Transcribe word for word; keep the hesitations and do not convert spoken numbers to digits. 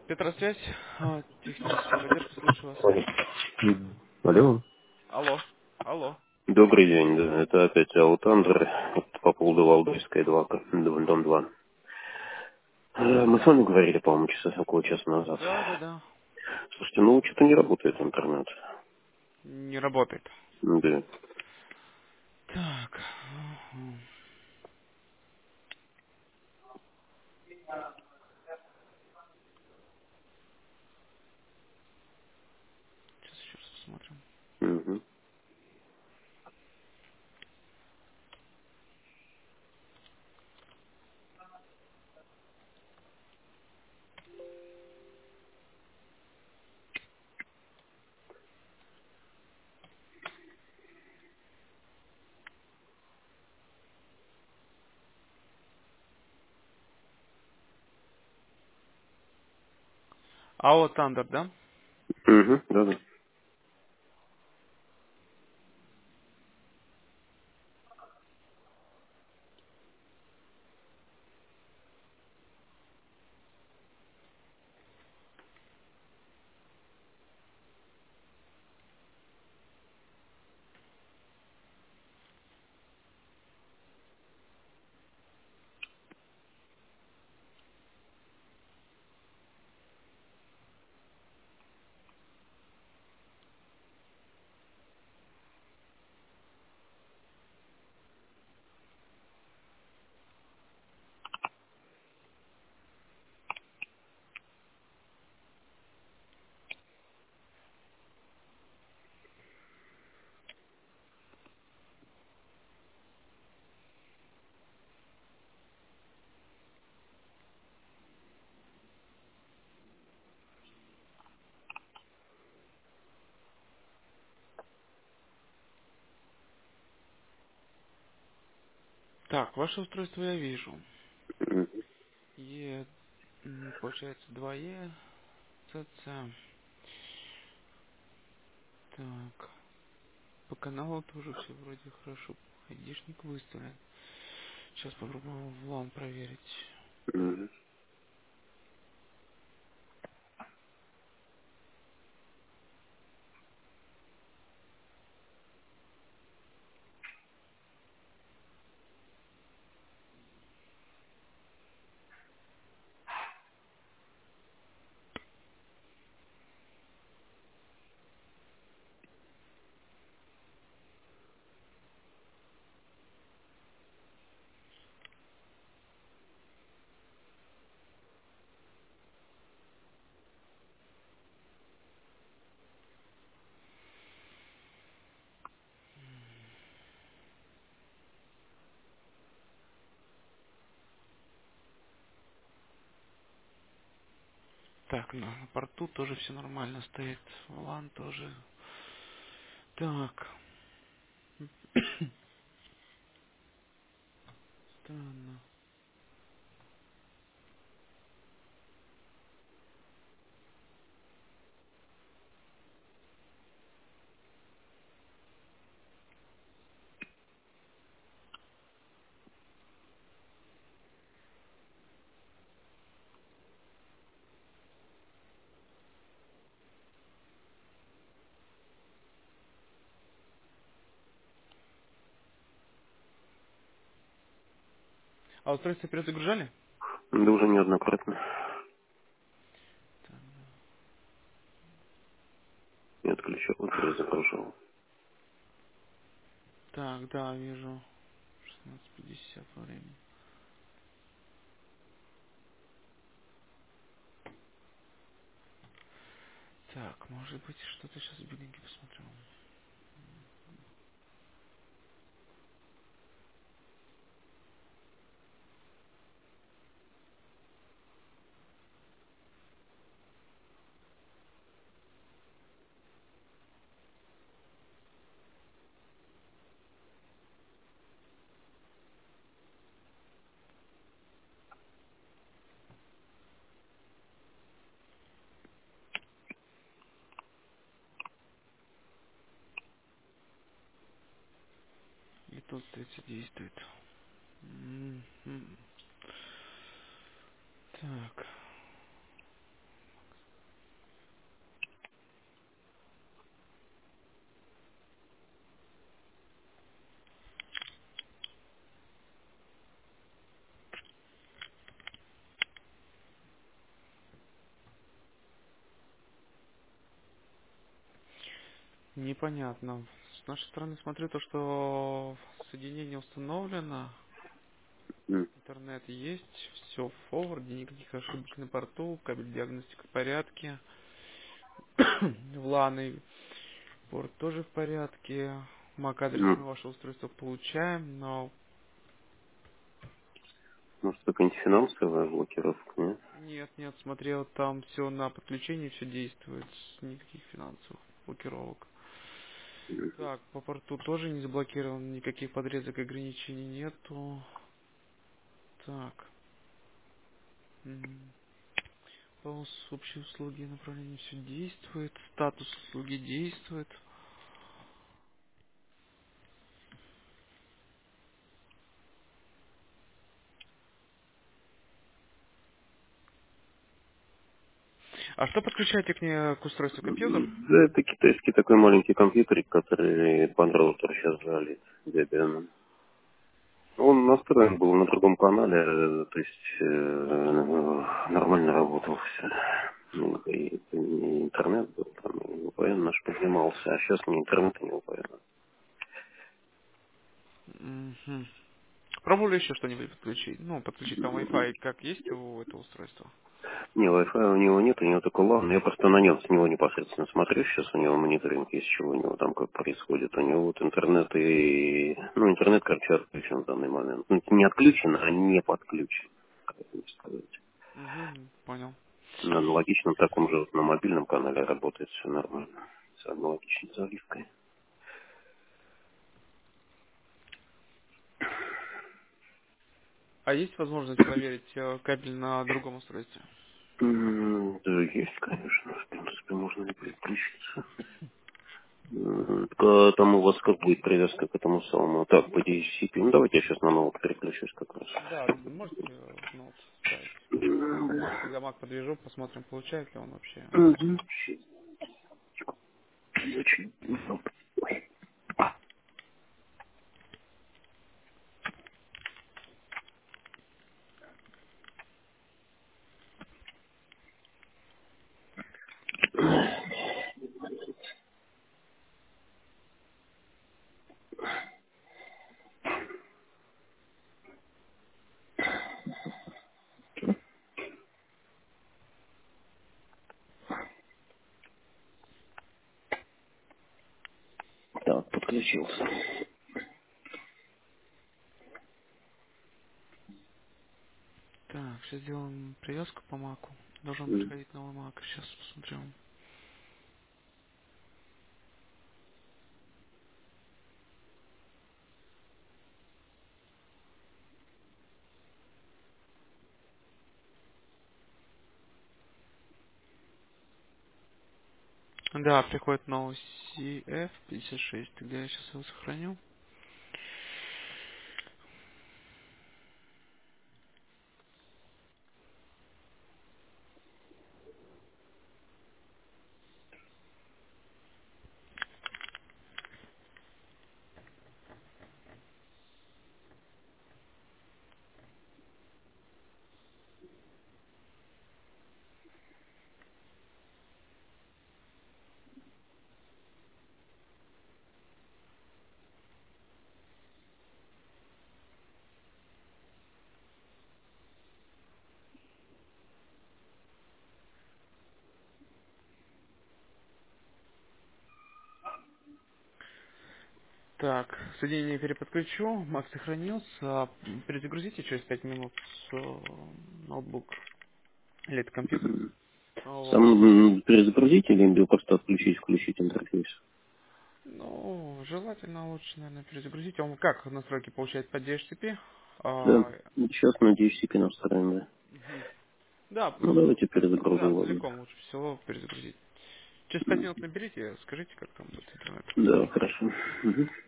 Петросвязь, а, техническая поддержка, слушаю вас. Ой. М. Алло. Алло, алло. Добрый день, да, это опять Аутандер, по поводу Валдойской два, дом два. Э, Мы с вами говорили, по-моему, часа, около часа назад. Да, да, да. Слушайте, ну что-то не работает интернет. Не работает. Да. Так. Мгм. Сейчас еще раз посмотрим. Мгм. Алло, Тандер, да? Мгм. Да, да. Так, ваше устройство я вижу. Мгм. Е, м, получается, два Е, ЦЦ. Так, по каналу тоже все вроде хорошо. Айдишник выставлен. Сейчас попробую в лан проверить. Мгм. Так, на, на порту тоже все нормально стоит. лан тоже. Так. Странно. А устройство перезагружали? Да уже неоднократно. Не отключал, перезагружал. Так, да, вижу. шестнадцать пятьдесят по времени. Так, может быть, что-то сейчас в биллинге посмотрю. И тут тридцать действует. М, м. Так. Непонятно. С нашей стороны смотрю то, что соединение установлено, М, интернет есть, все в форварде, никаких ошибок на порту, кабель диагностика в порядке, в лан порт тоже в порядке, MAC-адрес м. на ваше устройство получаем, но Может, какая-нибудь финансовая блокировка, нет? нет, нет, смотрел, там все на подключении, все действует, никаких финансовых блокировок. Так, по порту тоже не заблокирован, никаких подрезок и ограничений нету. Так, м, полос общей услуги и направления все действует, статус услуги действует. А что подключаете к, ней, к устройству, компьютер? Да, это китайский такой маленький компьютерик, который под роутер сейчас залит Debian. Он настроен был на другом канале, э, то есть э, нормально работал все. Ну, и, и интернет был, там, и V P N наш поднимался, а сейчас ни интернета, ни V P N. Мгм. Пробовали еще что-нибудь подключить? Ну, подключить там Wi-Fi, как есть у этого устройства? Не, Wi-Fi у него нет, у него только LAN. Я просто на нем с него непосредственно смотрю, сейчас у него мониторинг есть, чего у него там как происходит. У него вот интернет и... Ну, интернет, короче, отключен в данный момент. Ну, не отключен, а не подключен, как это сказать. Угу, понял. На аналогичном таком же вот на мобильном канале работает все нормально. С аналогичной заливкой. А есть возможность проверить э, кабель на другом устройстве? М, Да, есть, конечно. В принципе, можно и переключиться. М, к- Там у вас как будет привязка к этому самому? Так, по ди эйч си пи. Ну, давайте я сейчас на нового переключусь как раз. Да, можете э, в ноут ставить. М, Я да. тогда Mac подвяжу, посмотрим, получает ли он вообще. Мгм. Щас, очень. Ой. Так, подключился. Так, сейчас сделаем привязку по маку. Должен М. приходить новый мак. Сейчас посмотрим. Да, приходит новый си эф пятьдесят шесть. Тогда я сейчас его сохраню. Так, соединение переподключу. Мак сохранился. Перезагрузите через пять минут э, ноутбук или это компьютер. Сам Вот. м, перезагрузить или им просто отключить, включить интерфейс? Ну, желательно лучше, наверное, перезагрузить. Он как настройки получает по ди эйч си пи? Да, А, сейчас на ди эйч си пи настроим, да. мгм. Да, Ну, м, давайте перезагружу, да, ладно. целиком лучше всего перезагрузить. Через пять минут наберите, скажите, как там будет интернет. Да, хорошо. Мгм.